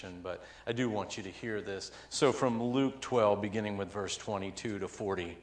but I do want you to hear this. So from Luke 12, beginning with verse 22 to 40.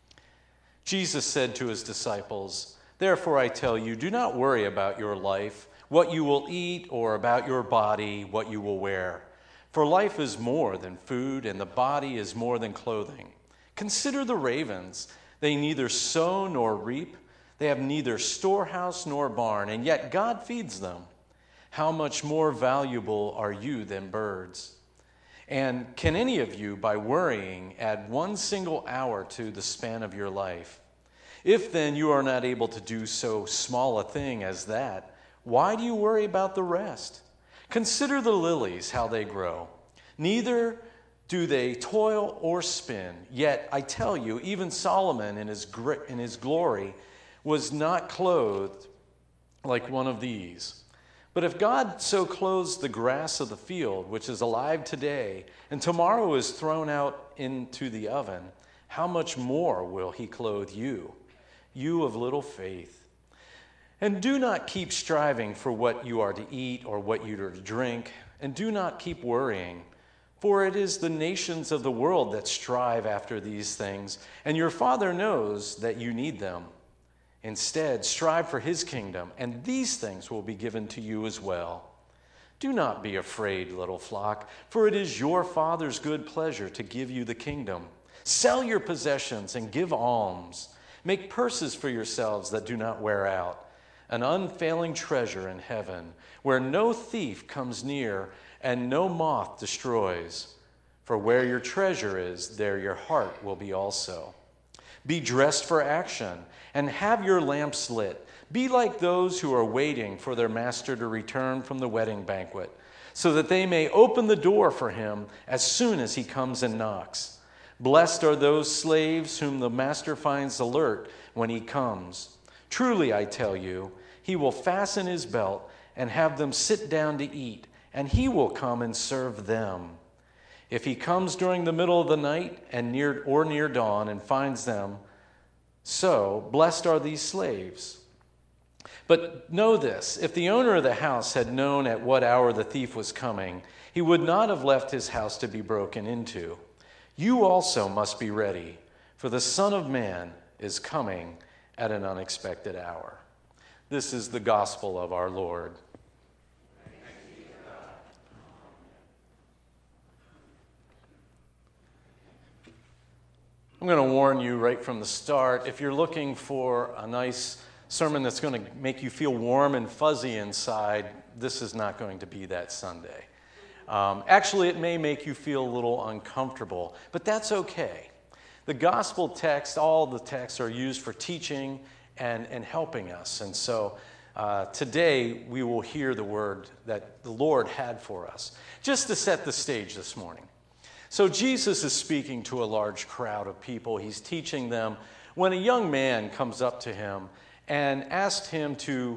Jesus said to his disciples, "Therefore I tell you, do not worry about your life, what you will eat, or about your body, what you will wear. For life is more than food, and the body is more than clothing. Consider the ravens. They neither sow nor reap. They have neither storehouse nor barn, and yet God feeds them. How much more valuable are you than birds? And can any of you, by worrying, add one single hour to the span of your life? If then you are not able to do so small a thing as that, why do you worry about the rest? Consider the lilies, how they grow. Neither do they toil or spin. Yet I tell you, even Solomon in his glory was not clothed like one of these. But if God so clothes the grass of the field, which is alive today, and tomorrow is thrown out into the oven, how much more will he clothe you, you of little faith? And do not keep striving for what you are to eat or what you are to drink, and do not keep worrying, for it is the nations of the world that strive after these things, and your Father knows that you need them. Instead, strive for his kingdom, and these things will be given to you as well. Do not be afraid, little flock, for it is your Father's good pleasure to give you the kingdom. Sell your possessions and give alms. Make purses for yourselves that do not wear out, an unfailing treasure in heaven, where no thief comes near and no moth destroys. For where your treasure is, there your heart will be also. Be dressed for action, and have your lamps lit. Be like those who are waiting for their master to return from the wedding banquet, so that they may open the door for him as soon as he comes and knocks. Blessed are those slaves whom the master finds alert when he comes. Truly, I tell you, he will fasten his belt and have them sit down to eat, and he will come and serve them. If he comes during the middle of the night and near dawn and finds them so, blessed are these slaves. But know this, if the owner of the house had known at what hour the thief was coming, he would not have left his house to be broken into. You also must be ready, for the Son of Man is coming at an unexpected hour." This is the gospel of our Lord. I'm going to warn you right from the start, if you're looking for a nice sermon that's going to make you feel warm and fuzzy inside, this is not going to be that Sunday. Actually, it may make you feel a little uncomfortable, but that's okay. The gospel text, all the texts are used for teaching and helping us. And so today we will hear the word that the Lord had for us. Just to set the stage this morning. So Jesus is speaking to a large crowd of people. He's teaching them when a young man comes up to him and asks him to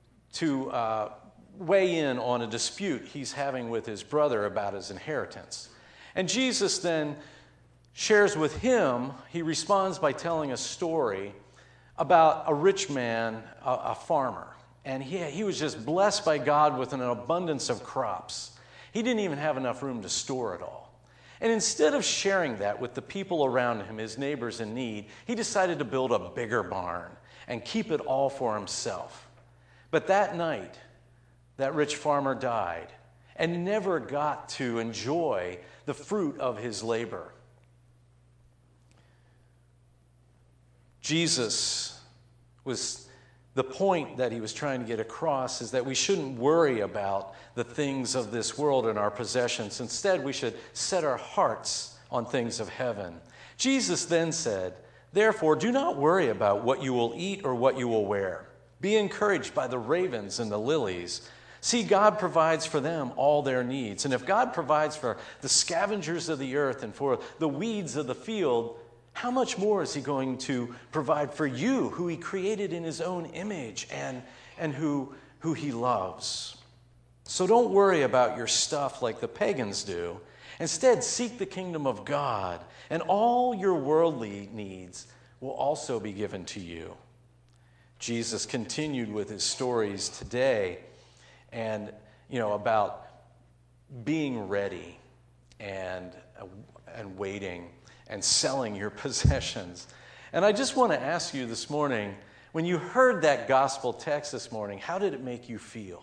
weigh in on a dispute he's having with his brother about his inheritance. And Jesus then shares with him, he responds by telling a story about a rich man, a farmer. And he was just blessed by God with an abundance of crops. He didn't even have enough room to store it all. And instead of sharing that with the people around him, his neighbors in need, he decided to build a bigger barn and keep it all for himself. But that night, that rich farmer died and never got to enjoy the fruit of his labor. The point that he was trying to get across is that we shouldn't worry about the things of this world and our possessions. Instead, we should set our hearts on things of heaven. Jesus then said, "Therefore, do not worry about what you will eat or what you will wear. Be encouraged by the ravens and the lilies. See, God provides for them all their needs. And if God provides for the scavengers of the earth and for the weeds of the field, how much more is he going to provide for you, who he created in his own image and who he loves? So don't worry about your stuff like the pagans do. Instead, seek the kingdom of God, and all your worldly needs will also be given to you." Jesus continued with his stories today and, about being ready and waiting and selling your possessions. And I just want to ask you this morning, when you heard that gospel text this morning, how did it make you feel?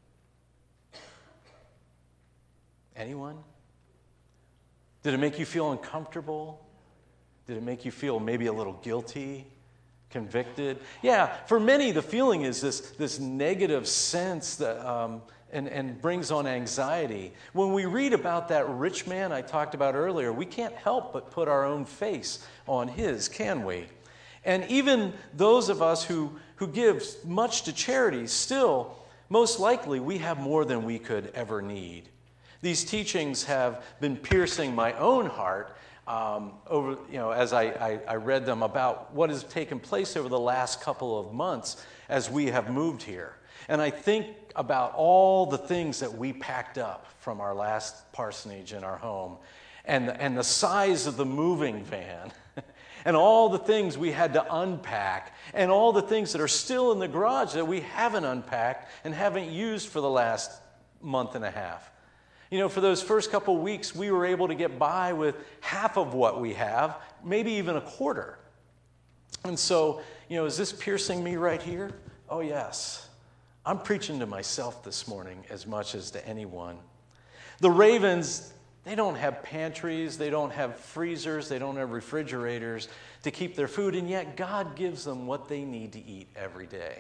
Anyone? Did it make you feel uncomfortable? Did it make you feel maybe a little guilty, convicted? Yeah, for many, the feeling is this negative sense that and brings on anxiety. When we read about that rich man I talked about earlier, we can't help but put our own face on his, can we? And even those of us who give much to charity, still, most likely, we have more than we could ever need. These teachings have been piercing my own heart as I read them about what has taken place over the last couple of months as we have moved here. And I think about all the things that we packed up from our last parsonage in our home, and the size of the moving van, and all the things we had to unpack, and all the things that are still in the garage that we haven't unpacked and haven't used for the last month and a half. You know, for those first couple weeks, we were able to get by with half of what we have, maybe even a quarter. And so, is this piercing me right here? Oh, yes. I'm preaching to myself this morning as much as to anyone. The Ravens, they don't have pantries, they don't have freezers, they don't have refrigerators to keep their food, and yet God gives them what they need to eat every day.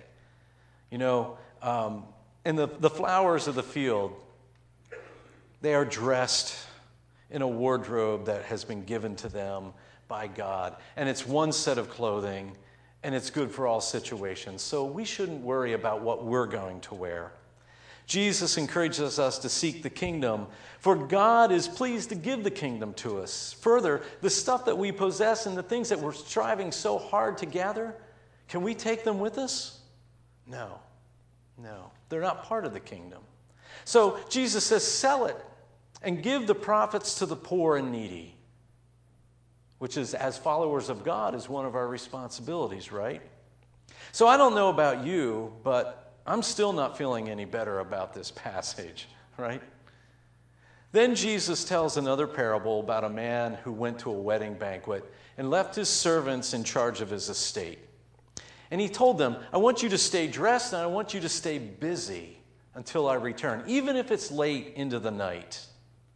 And the flowers of the field, they are dressed in a wardrobe that has been given to them by God. And it's one set of clothing, and it's good for all situations. So we shouldn't worry about what we're going to wear. Jesus encourages us to seek the kingdom, for God is pleased to give the kingdom to us. Further, the stuff that we possess and the things that we're striving so hard to gather, can we take them with us? No. They're not part of the kingdom. So Jesus says, sell it and give the profits to the poor and needy, which is, as followers of God, is one of our responsibilities, right? So I don't know about you, but I'm still not feeling any better about this passage, right? Then Jesus tells another parable about a man who went to a wedding banquet and left his servants in charge of his estate. And he told them, I want you to stay dressed and I want you to stay busy until I return, even if it's late into the night.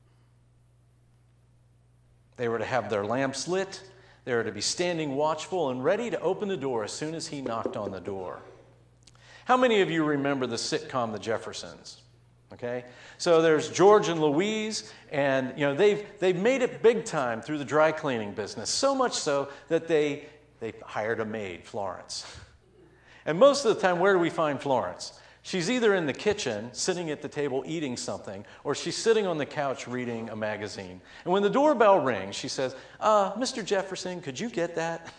They were to have their lamps lit. They were to be standing watchful and ready to open the door as soon as he knocked on the door. How many of you remember the sitcom The Jeffersons? Okay, so there's George and Louise, and they've made it big time through the dry cleaning business. So much so that they hired a maid, Florence. And most of the time, where do we find Florence? She's either in the kitchen, sitting at the table eating something, or she's sitting on the couch reading a magazine. And when the doorbell rings, she says, Mr. Jefferson, could you get that?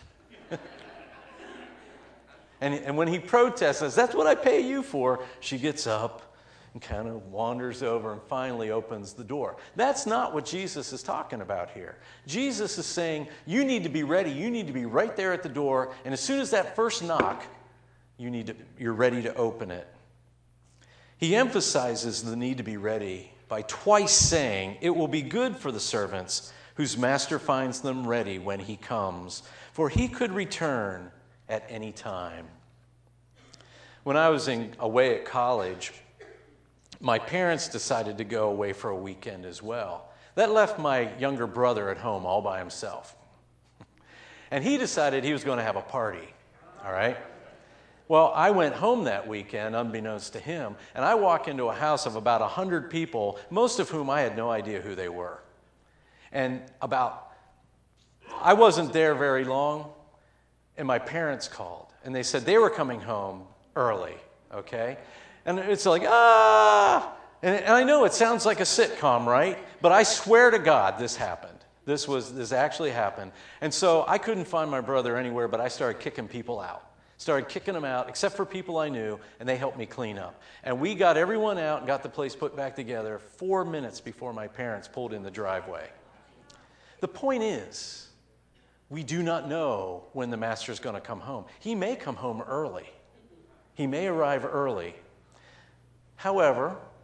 and when he protests, says, that's what I pay you for, she gets up and kind of wanders over and finally opens the door. That's not what Jesus is talking about here. Jesus is saying, you need to be ready. You need to be right there at the door. And as soon as that first knock, you're ready to open it. He emphasizes the need to be ready by twice saying, it will be good for the servants whose master finds them ready when he comes, for he could return at any time. When I was away at college, my parents decided to go away for a weekend as well. That left my younger brother at home all by himself. And he decided he was going to have a party, all right? Well, I went home that weekend, unbeknownst to him, and I walk into a house of about 100 people, most of whom I had no idea who they were. And I wasn't there very long, and my parents called, and they said they were coming home early, okay? And it's like, And I know it sounds like a sitcom, right? But I swear to God, this happened. This actually happened. And so I couldn't find my brother anywhere, but I started kicking people out. Started kicking them out, except for people I knew, and they helped me clean up. And we got everyone out and got the place put back together 4 minutes before my parents pulled in the driveway. The point is, we do not know when the master's going to come home. He may come home early. He may arrive early. However,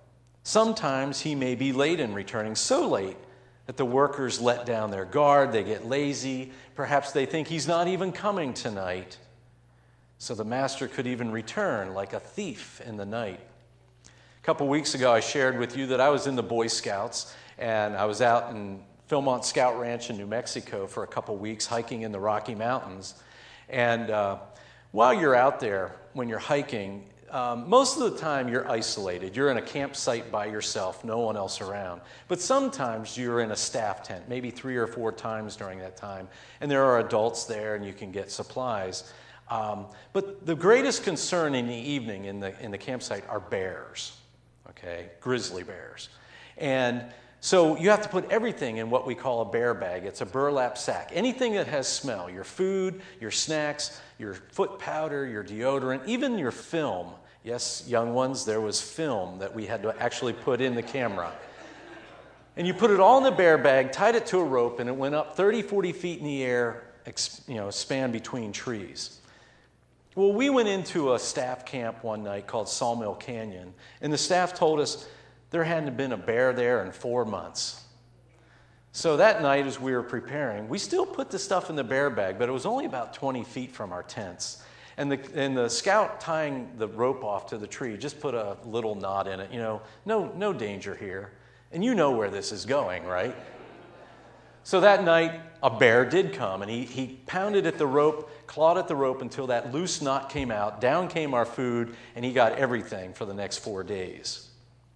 Sometimes he may be late in returning, so late that the workers let down their guard, they get lazy, perhaps they think he's not even coming tonight. So the master could even return like a thief in the night. A couple weeks ago, I shared with you that I was in the Boy Scouts, and I was out in Philmont Scout Ranch in New Mexico for a couple weeks hiking in the Rocky Mountains. And while you're out there, when you're hiking, most of the time you're isolated. You're in a campsite by yourself, no one else around. But sometimes you're in a staff tent, maybe 3 or 4 times during that time, and there are adults there and you can get supplies. But the greatest concern in the evening in the campsite are bears, okay, grizzly bears. And so you have to put everything in what we call a bear bag. It's a burlap sack. Anything that has smell, your food, your snacks, your foot powder, your deodorant, even your film. Yes, young ones, there was film that we had to actually put in the camera. And you put it all in the bear bag, tied it to a rope, and it went up 30, 40 feet in the air, span between trees. Well, we went into a staff camp one night called Sawmill Canyon, and the staff told us there hadn't been a bear there in 4 months. So that night, as we were preparing, we still put the stuff in the bear bag, but it was only about 20 feet from our tents. And the scout tying the rope off to the tree just put a little knot in it, no danger here. And you know where this is going, right? So that night, a bear did come, and he pounded at the rope, clawed at the rope until that loose knot came out. Down came our food, and he got everything for the next 4 days.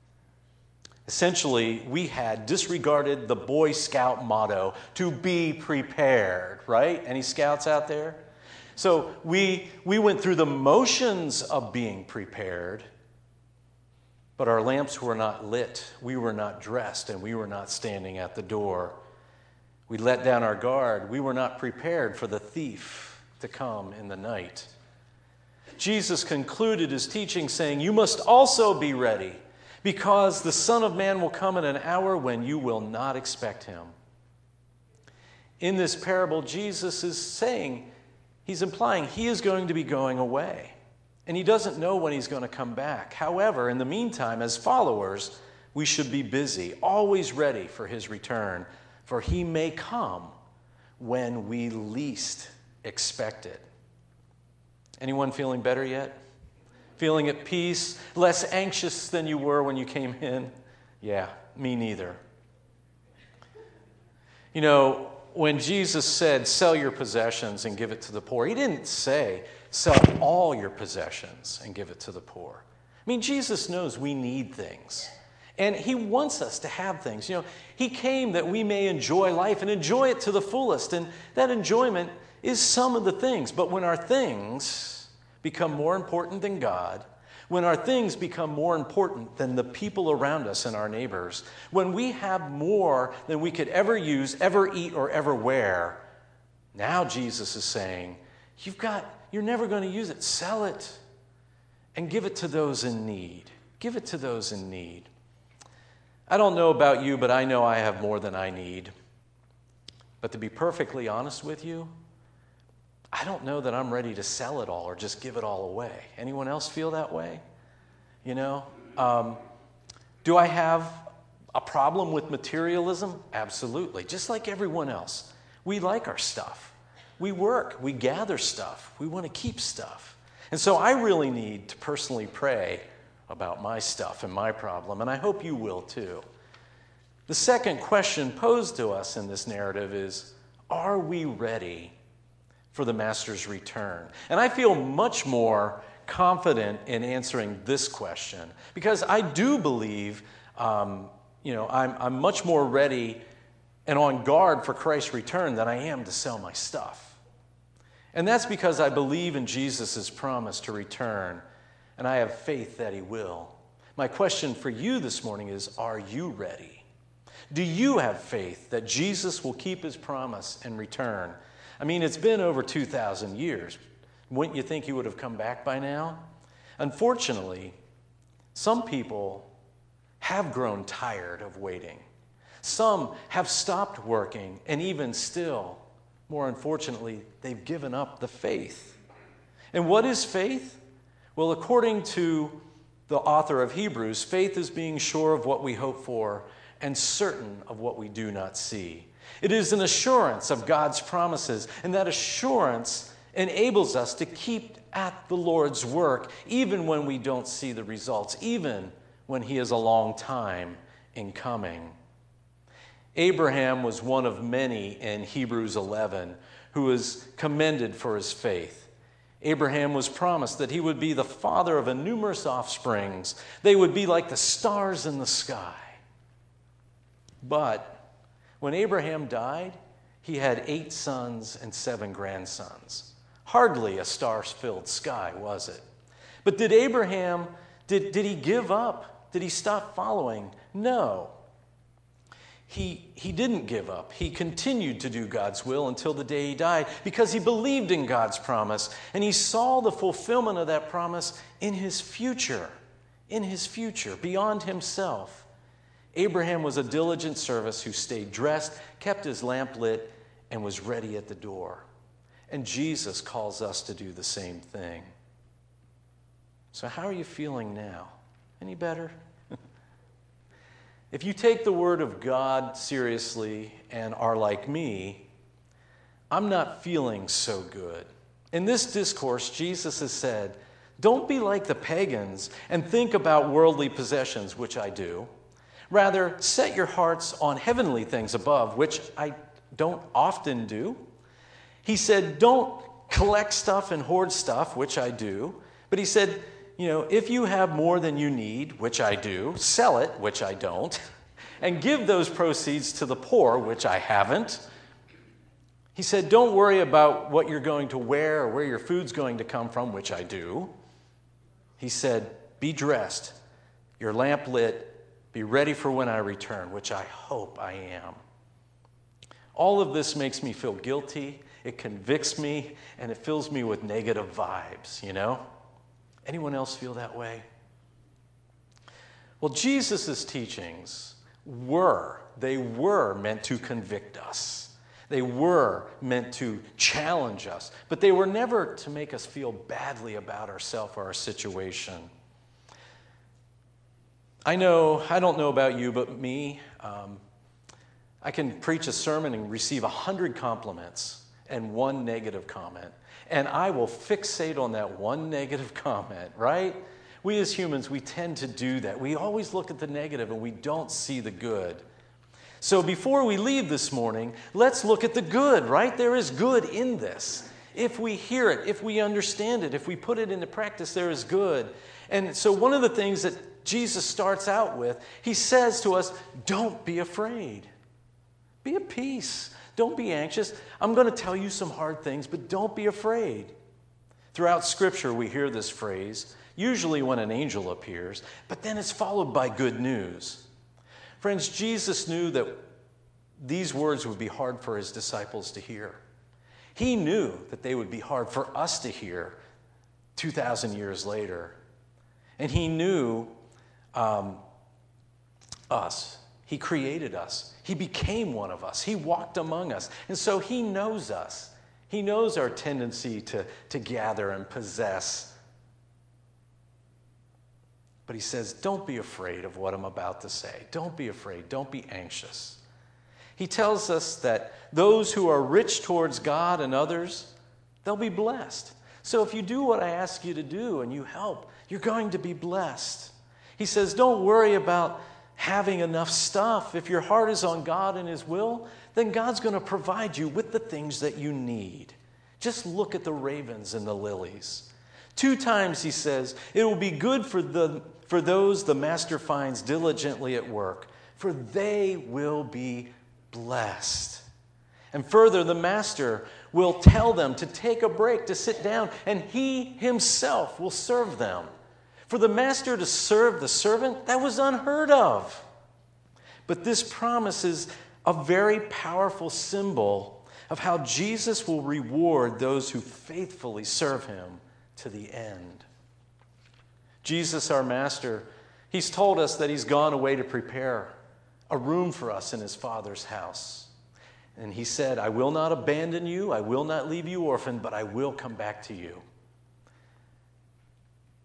Essentially, we had disregarded the Boy Scout motto, to be prepared, right? Any scouts out there? So we went through the motions of being prepared, but our lamps were not lit, we were not dressed, and we were not standing at the door. We let down our guard. We were not prepared for the thief to come in the night. Jesus concluded his teaching saying, "You must also be ready, because the Son of Man will come in an hour when you will not expect him." In this parable, Jesus is saying, he's implying he is going to be going away, and he doesn't know when he's going to come back. However, in the meantime, as followers, we should be busy, always ready for his return, for he may come when we least expect it. Anyone feeling better yet? Feeling at peace, less anxious than you were when you came in? Yeah, me neither. When Jesus said, "Sell your possessions and give it to the poor," he didn't say, "Sell all your possessions and give it to the poor." Jesus knows we need things. And he wants us to have things. He came that we may enjoy life and enjoy it to the fullest. And that enjoyment is some of the things. But when our things become more important than God, when our things become more important than the people around us and our neighbors, when we have more than we could ever use, ever eat, or ever wear, now Jesus is saying, you're never going to use it. Sell it and give it to those in need. Give it to those in need. I don't know about you, but I know I have more than I need. But to be perfectly honest with you, I don't know that I'm ready to sell it all or just give it all away. Anyone else feel that way? Do I have a problem with materialism? Absolutely. Just like everyone else. We like our stuff. We work. We gather stuff. We want to keep stuff. And so I really need to personally pray about my stuff and my problem, and I hope you will too. The second question posed to us in this narrative is, are we ready for the Master's return? And I feel much more confident in answering this question because I do believe, I'm much more ready and on guard for Christ's return than I am to sell my stuff. And that's because I believe in Jesus' promise to return, and I have faith that he will. My question for you this morning is, are you ready? Do you have faith that Jesus will keep his promise and return? It's been over 2,000 years. Wouldn't you think he would have come back by now? Unfortunately, some people have grown tired of waiting. Some have stopped working, and even still, more unfortunately, they've given up the faith. And what is faith? Well, according to the author of Hebrews, faith is being sure of what we hope for and certain of what we do not see. It is an assurance of God's promises, and that assurance enables us to keep at the Lord's work even when we don't see the results, even when he is a long time in coming. Abraham was one of many in Hebrews 11 who was commended for his faith. Abraham was promised that he would be the father of a numerous offsprings. They would be like the stars in the sky. But when Abraham died, he had 8 sons and 7 grandsons. Hardly a star-filled sky, was it? But did Abraham, did he give up? Did he stop following? No. He didn't give up. He continued to do God's will until the day he died because he believed in God's promise, and he saw the fulfillment of that promise in his future, beyond himself. Abraham was a diligent servant who stayed dressed, kept his lamp lit, and was ready at the door. And Jesus calls us to do the same thing. So how are you feeling now? Any better? If you take the Word of God seriously and are like me, I'm not feeling so good. In this discourse, Jesus has said, don't be like the pagans and think about worldly possessions, which I do. Rather, set your hearts on heavenly things above, which I don't often do. He said, don't collect stuff and hoard stuff, which I do. But he said, if you have more than you need, which I do, sell it, which I don't, and give those proceeds to the poor, which I haven't. He said, don't worry about what you're going to wear or where your food's going to come from, which I do. He said, be dressed, your lamp lit, be ready for when I return, which I hope I am. All of this makes me feel guilty, it convicts me, and it fills me with negative vibes, Anyone else feel that way? Well, Jesus' teachings were meant to convict us. They were meant to challenge us, but they were never to make us feel badly about ourselves or our situation. I don't know about you, but me, I can preach a sermon and receive 100 compliments and 1 negative comment. And I will fixate on that 1 negative comment, right? We as humans, we tend to do that. We always look at the negative and we don't see the good. So before we leave this morning, let's look at the good, right? There is good in this. If we hear it, if we understand it, if we put it into practice, there is good. And so one of the things that Jesus starts out with, he says to us, don't be afraid. Be at peace. Don't be anxious. I'm going to tell you some hard things, but don't be afraid. Throughout Scripture, we hear this phrase, usually when an angel appears, but then it's followed by good news. Friends, Jesus knew that these words would be hard for his disciples to hear. He knew that they would be hard for us to hear 2,000 years later. And he knew us. He created us. He became one of us. He walked among us. And so he knows us. He knows our tendency to gather and possess. But he says, don't be afraid of what I'm about to say. Don't be afraid. Don't be anxious. He tells us that those who are rich towards God and others, they'll be blessed. So if you do what I ask you to do and you help, you're going to be blessed. He says, don't worry about having enough stuff. If your heart is on God and his will, then God's going to provide you with the things that you need. Just look at the ravens and the lilies. 2 times he says, it will be good for those the master finds diligently at work, for they will be blessed. And further, the master will tell them to take a break, to sit down, and he himself will serve them. For the master to serve the servant, that was unheard of. But this promise is a very powerful symbol of how Jesus will reward those who faithfully serve him to the end. Jesus, our master, he's told us that he's gone away to prepare a room for us in his Father's house. And he said, I will not abandon you, I will not leave you orphaned, but I will come back to you.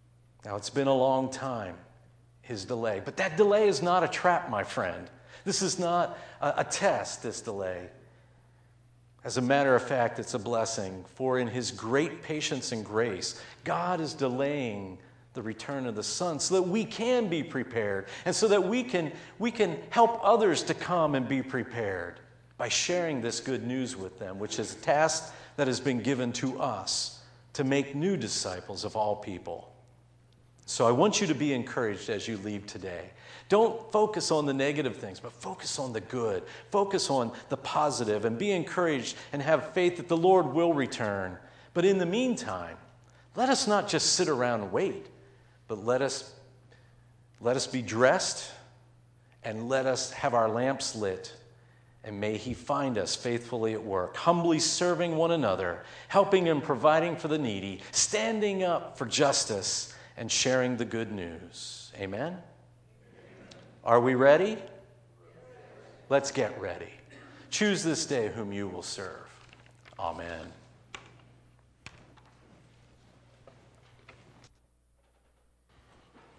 Now, it's been a long time, his delay. But that delay is not a trap, my friend. This is not a test, this delay. As a matter of fact, it's a blessing. For in his great patience and grace, God is delaying the return of the Son so that we can be prepared and so that we can help others to come and be prepared by sharing this good news with them, which is a task that has been given to us to make new disciples of all people. So I want you to be encouraged as you leave today. Don't focus on the negative things, but focus on the good. Focus on the positive and be encouraged and have faith that the Lord will return. But in the meantime, let us not just sit around and wait, but let us be dressed and let us have our lamps lit. And may he find us faithfully at work, humbly serving one another, helping and providing for the needy, standing up for justice, and sharing the good news. Amen? Are we ready? Let's get ready. Choose this day whom you will serve. Amen.